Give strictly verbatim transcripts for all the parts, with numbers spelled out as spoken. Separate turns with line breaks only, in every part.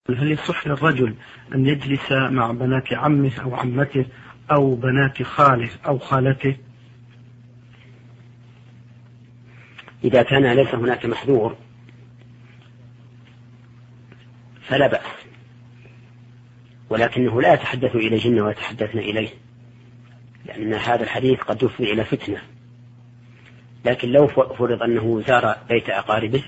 هل يصح للرجل أن يجلس مع بنات عمه أو عمته أو بنات خاله أو خالته؟
إذا كان ليس هناك محذور فلا بأس، ولكنه لا يتحدث إلى جنة ويتحدثن إليه، لأن هذا الحديث قد يفضي إلى فتنة. لكن لو فرض أنه زار بيت أقاربه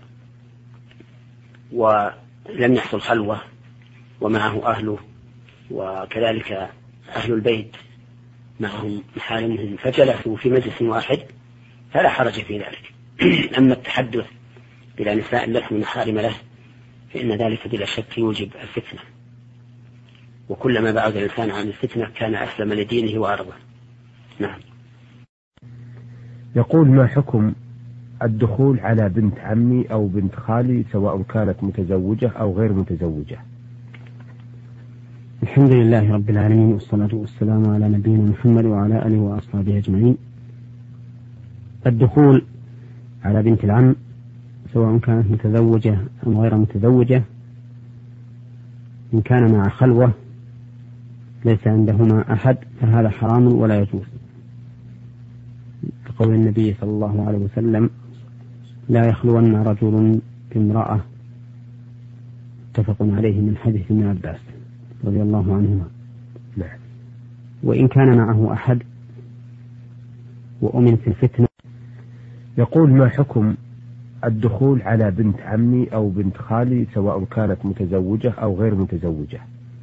ولم يحصل خلوة ومعه أهله وكذلك أهل البيت معهم محارمهم فجلسوا في مجلس واحد فلا حرج في ذلك. أما التحدث بلا نساء لهم محارم له فإن ذلك بلا شك يوجب الفتنة، وكلما بعد الإنسان عن الفتنة كان أسلم لدينه وعرضه. نعم.
يقول: ما حكم الدخول على بنت عمي أو بنت خالي سواء كانت متزوجة أو غير متزوجة؟
الحمد لله رب العالمين، والصلاة والسلام على نبينا محمد وعلى آله وأصحابه أجمعين. الدخول على بنت العم سواء كانت متزوجة أو غير متزوجة إن كان مع خلوة ليس عندهما أحد فهذا حرام ولا يجوز، لقول النبي صلى الله عليه وسلم: لا يخلون رجل بامرأة، متفق عليه من حديث ابن عباس رضي الله عنهما. وإن كان معه أحد وأمن في الفتنة.
يقول: ما حكم الدخول على بنت عمي أو بنت خالي سواء كانت متزوجة أو غير متزوجة؟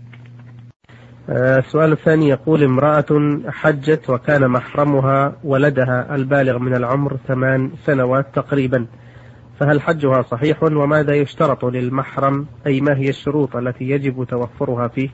السؤال الثاني يقول: امرأة حجت وكان محرمها ولدها البالغ من العمر ثمان سنوات تقريبا، فهل حجها صحيح؟ وماذا يشترط للمحرم، أي ما هي الشروط التي يجب توفرها فيه؟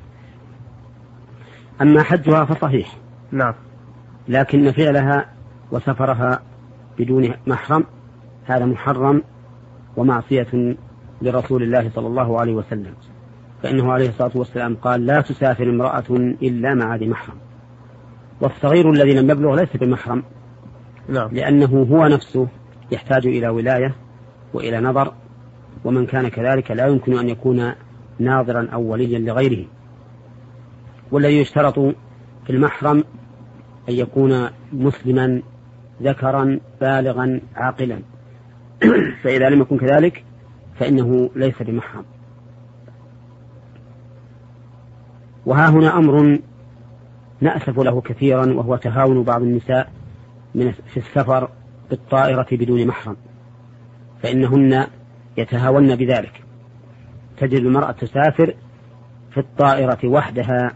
أما حجها فصحيح.
نعم.
لكن فعلها وسفرها بدون محرم هذا محرم ومعصية لرسول الله صلى الله عليه وسلم، فإنه عليه الصلاة والسلام قال: لا تسافر امرأة إلا مع ذي محرم. والصغير الذي لم يبلغ ليس بمحرم.
نعم.
لأنه هو نفسه يحتاج إلى ولاية وإلى نظر، ومن كان كذلك لا يمكن أن يكون ناظرا أو وليا لغيره. والذي يشترط في المحرم أن يكون مسلما ذكرا بالغا عاقلا، فإذا لم يكن كذلك فإنه ليس بمحرم. وها هنا أمر نأسف له كثيرا، وهو تهاون بعض النساء من في السفر بالطائرة بدون محرم، فإنهن يتهاون بذلك. تجد المرأة تسافر في الطائرة وحدها،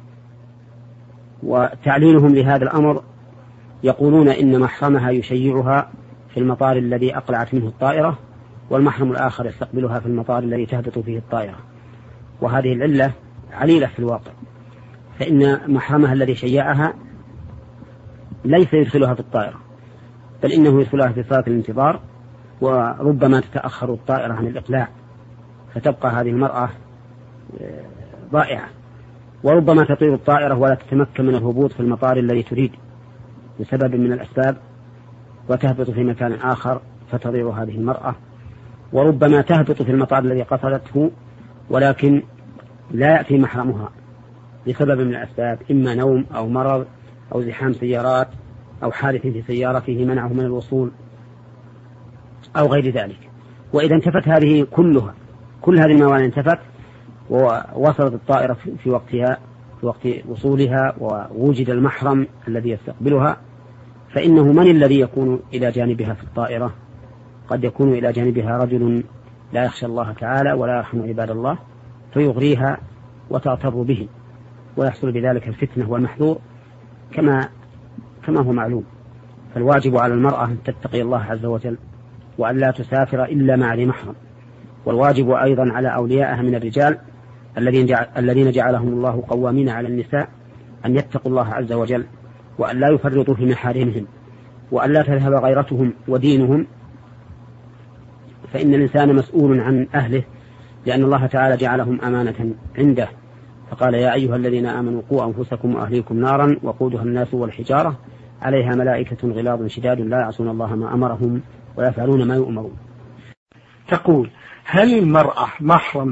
وتعليلهم لهذا الأمر يقولون إن محرمها يشيعها في المطار الذي أقلعت منه الطائرة، والمحرم الآخر يستقبلها في المطار الذي تهبط فيه الطائرة. وهذه العلة عليلة في الواقع، فإن محرمها الذي شيعها ليس يدخلها في الطائرة، بل إنه يدخلها في صالة الانتظار، وربما تتأخر الطائرة عن الإقلاع فتبقى هذه المرأة ضائعة، وربما تطير الطائرة ولا تتمكن من الهبوط في المطار الذي تريد بسبب من الأسباب، وتهبط في مكان آخر فتضيع هذه المرأة. وربما تهبط في المطار الذي قصدته ولكن لا يأتي محرمها بسبب من الأسباب، إما نوم أو مرض أو زحام سيارات أو حادث في سيارته منعه من الوصول أو غير ذلك. وإذا انتفت هذه كلها كل هذه الموانع انتفت ووصلت الطائرة في وقتها في وقت وصولها ووجد المحرم الذي يستقبلها، فإنه من الذي يكون إلى جانبها في الطائرة؟ قد يكون إلى جانبها رجل لا يخشى الله تعالى ولا يرحم عباد الله فيغريها وتغتر به، ويحصل بذلك الفتنة والمحذور كما كما هو معلوم. فالواجب على المرأة أن تتقي الله عز وجل وأن لا تسافر إلا مع ذي محرم. والواجب أيضا على أوليائها من الرجال الذين جعل الذين جعلهم الله قوامين على النساء أن يتقوا الله عز وجل وأن لا يفرطوا في محارمهم، وأن لا تذهب غيرتهم ودينهم، فإن الإنسان مسؤول عن أهله، لأن الله تعالى جعلهم أمانة عنده، فقال: يا أيها الذين آمنوا قوا أنفسكم وأهليكم نارا وقودها الناس والحجارة عليها ملائكة غلاظ شداد لا يعصون الله ما أمرهم ويفعلون ما يؤمرون.
تقول: هل المرأة محرم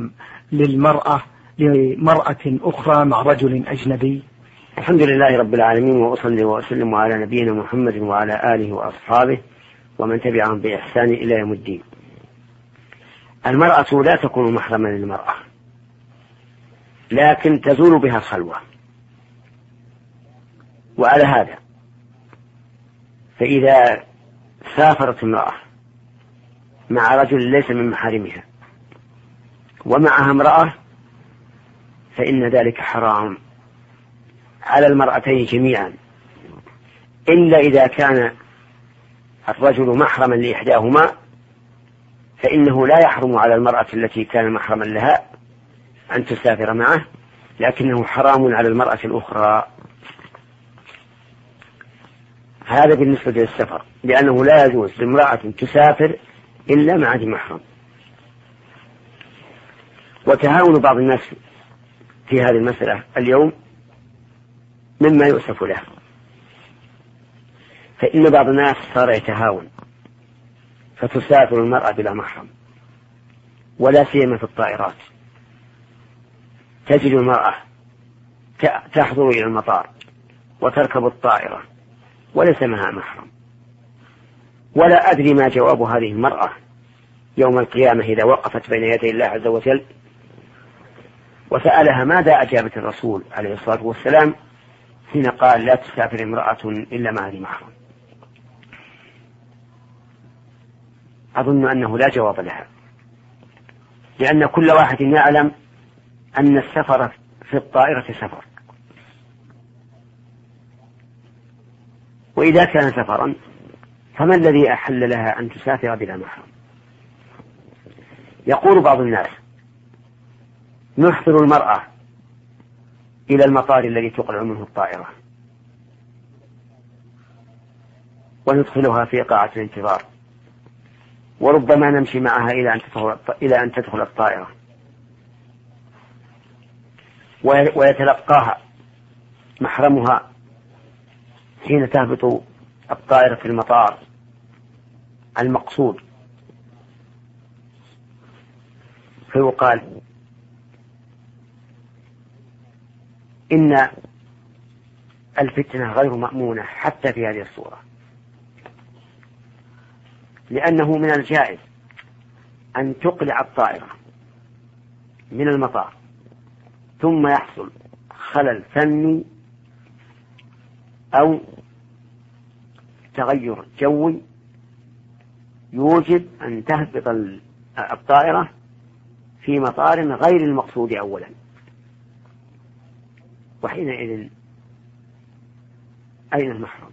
للمرأة لمرأة أخرى مع رجل أجنبي؟
الحمد لله رب العالمين، وأصلي وأسلم على نبينا محمد وعلى آله وأصحابه ومن تبعهم بإحسان إلى يوم الدين. المرأة لا تكون محرما للمرأة، لكن تزول بها الخلوة. وعلى هذا فإذا سافرت امرأة مع رجل ليس من محارمها ومعها امرأة فإن ذلك حرام على المرأتين جميعا، إلا إذا كان الرجل محرما لإحداهما فإنه لا يحرم على المرأة التي كان محرما لها أن تسافر معه، لكنه حرام على المرأة الأخرى. هذا بالنسبة للسفر، لأنه لا يجوز لامرأة تسافر إلا مع ذي محرم. وتهاون بعض الناس في هذه المسألة اليوم مما يؤسف له، فإن بعض الناس صار يتهاون فتسافر المرأة بلا محرم، ولا سيما في الطائرات. تجد المرأة تحضر إلى المطار وتركب الطائرة وليس معها محرم، ولا أدري ما جواب هذه المرأة يوم القيامة إذا وقفت بين يدي الله عز وجل وسألها ماذا أجابت الرسول عليه الصلاة والسلام حين قال لا تسافر امرأة إلا مع ذي محرم. أظن أنه لا جواب لها، لأن كل واحد يعلم أن السفر في الطائرة سفر، وإذا كان سفرا فما الذي أحل لها أن تسافر بلا محرم؟ يقول بعض الناس نحضر المرأة إلى المطار الذي تقلع منه الطائرة وندخلها في قاعة الانتظار، وربما نمشي معها إلى أن تدخل إلى أن تدخل الطائرة، ويتلقاها محرمها حين تهبط الطائرة في المطار المقصود، فيقال إن الفتنة غير مأمونة حتى في هذه الصورة، لأنه من الجائز أن تقلع الطائرة من المطار ثم يحصل خلل فني أو تغير جوي يوجب أن تهبط الطائرة في مطار غير المقصود أولا، وحينئذ أين المحرم؟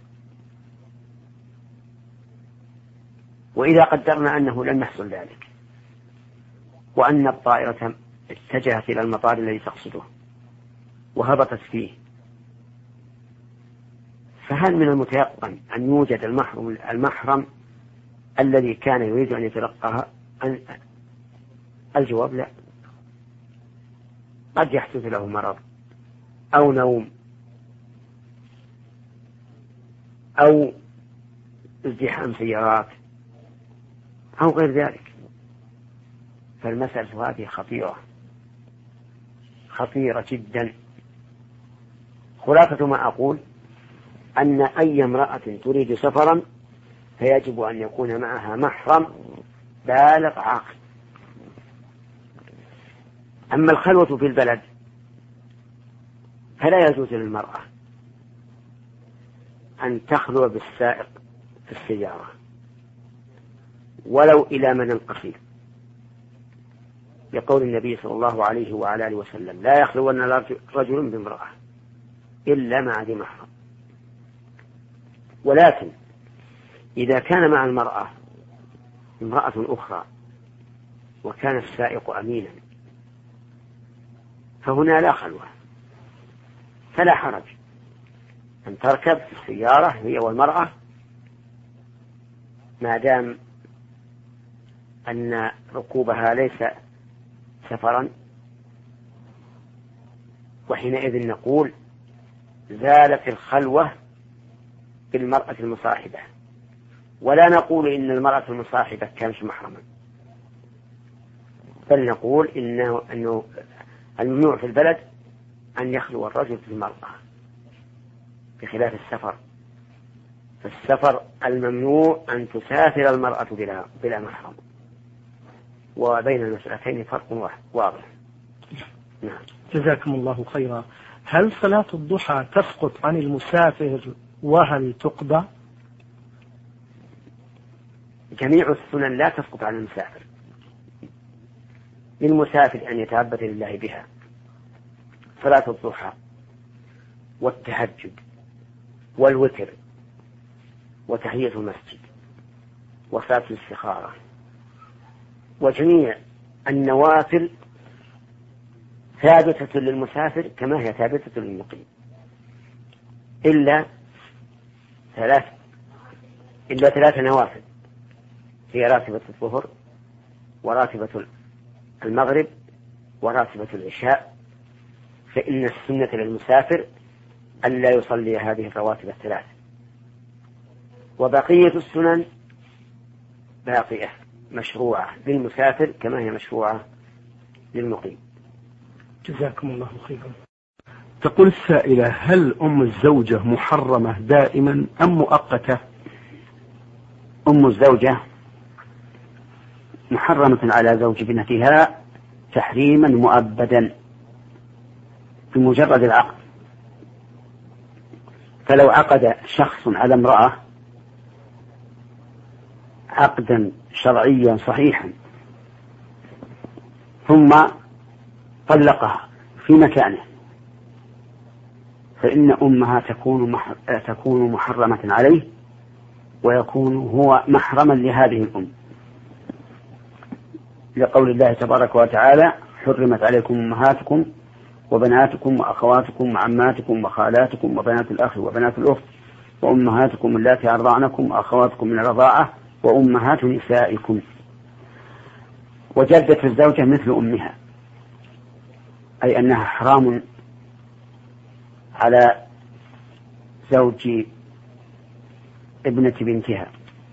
وإذا قدرنا أنه لم يحصل ذلك وأن الطائرة اتجهت إلى المطار الذي تقصده وهبطت فيه، فهل من المتيقن أن يوجد المحرم, المحرم الذي كان يريد أن يتلقاها؟ الجواب لا. قد يحدث له مرض أو نوم أو ازدحام سيارات أو غير ذلك، فالمسألة هذه خطيرة خطيرة جدا. خلاصة ما أقول أن أي امرأة تريد سفرا فيجب أن يكون معها محرم بالغ عاقل. أما الخلوة في البلد فلا يجوز للمرأة أن تخلو بالسائق في السيارة ولو إلى مدى قصير، لقول النبي صلى الله عليه وعلى آله وسلم لا يخلون رجل بامرأة إلا مع ذي محرم. ولكن إذا كان مع المرأة امرأة أخرى وكان السائق أمينا فهنا لا خلوة، فلا حرج أن تركب في السيارة هي والمرأة ما دام أن ركوبها ليس سفرا، وحينئذ نقول زالت الخلوة بالمرأة المصاحبة، ولا نقول إن المرأة المصاحبة كانت محرما. بل نقول إنه أنه الممنوع في البلد أن يخلو الرجل بالمرأة بخلاف السفر. في السفر الممنوع أن تسافر المرأة بلا, بلا محرم، وبين المسألتين فرق واضح.
نعم. جزاكم الله خيرا. هل صلاة الضحى تسقط عن المسافر وهل تقضى؟
جميع السنن لا تسقط عن المسافر، للمسافر أن يتعبد لله بها. صلاة الضحى والتهجد والوتر وتحية المسجد وصلاة الاستخارة وجميع النوافل ثابتة للمسافر كما هي ثابتة للمقيم، إلا ثلاث إلا ثلاث نوافل، هي راتبة الظهر وراتبة المغرب وراتبة العشاء، فإن السنة للمسافر ألا يصلي هذه الرواتب الثلاث، وبقية السنن باقية مشروعة للمسافر كما هي مشروعة للمقيم.
جزاكم الله خيرا. تقول السائلة: هل أم الزوجة محرمة دائما أم مؤقتة؟
أم الزوجة محرمة على زوج ابنتها تحريما مؤبدا بمجرد العقد، فلو عقد شخص على امرأة عقدا شرعيا صحيحا ثم طلقها في مكانه، فإن أمها تكون مح... تكون محرمة عليه ويكون هو محرما لهذه الأم، لقول الله تبارك وتعالى: حرمت عليكم أمهاتكم وبناتكم وأخواتكم وعماتكم وخالاتكم وبنات الأخ وبنات الأخت وأمهاتكم اللاتي أرضعنكم وأخواتكم من الرضاعة وأمهات نسائكم. وجدت الزوجة مثل أمها، أي أنها حرام على زوج ابنة بنتها.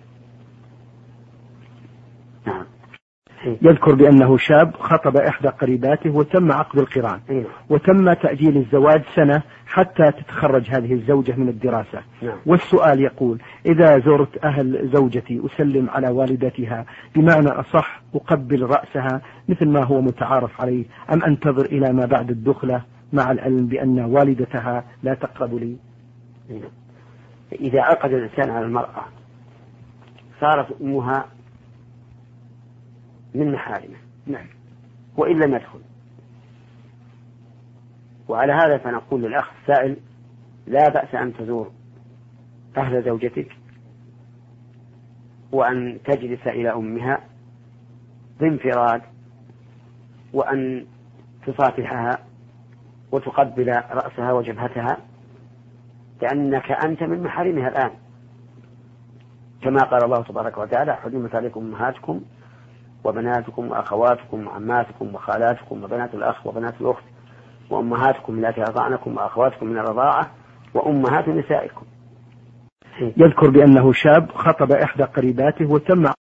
نعم.
يذكر بأنه شاب خطب إحدى قريباته وتم عقد القران وتم تأجيل الزواج سنة حتى تتخرج هذه الزوجة من الدراسة. والسؤال يقول: إذا زرت أهل زوجتي أسلم على والدتها بمعنى أصح أقبل رأسها مثل ما هو متعارف عليه، أم أنتظر إلى ما بعد الدخلة مع العلم بأن والدتها لا تقرب لي؟
إذا عقد الإنسان على المرأة صارت أمها من محارمه، نعم، وإن لم يدخل. وعلى هذا فنقول للأخ السائل: لا بأس أن تزور أهل زوجتك وأن تجلس إلى أمها بانفراد، وأن تصافحها وتقبل رأسها وجبهتها، لأنك أنت من محارمها الآن، كما قال الله تبارك وتعالى: حرمت عليكم أمهاتكم وبناتكم وأخواتكم وعماتكم وخالاتكم وبنات الأخ وبنات الأخت وأمهاتكم اللاتي أرضعنكم وأخواتكم من الرضاعة وأمهات نسائكم.
يذكر بأنه شاب خطب إحدى قريباته وتم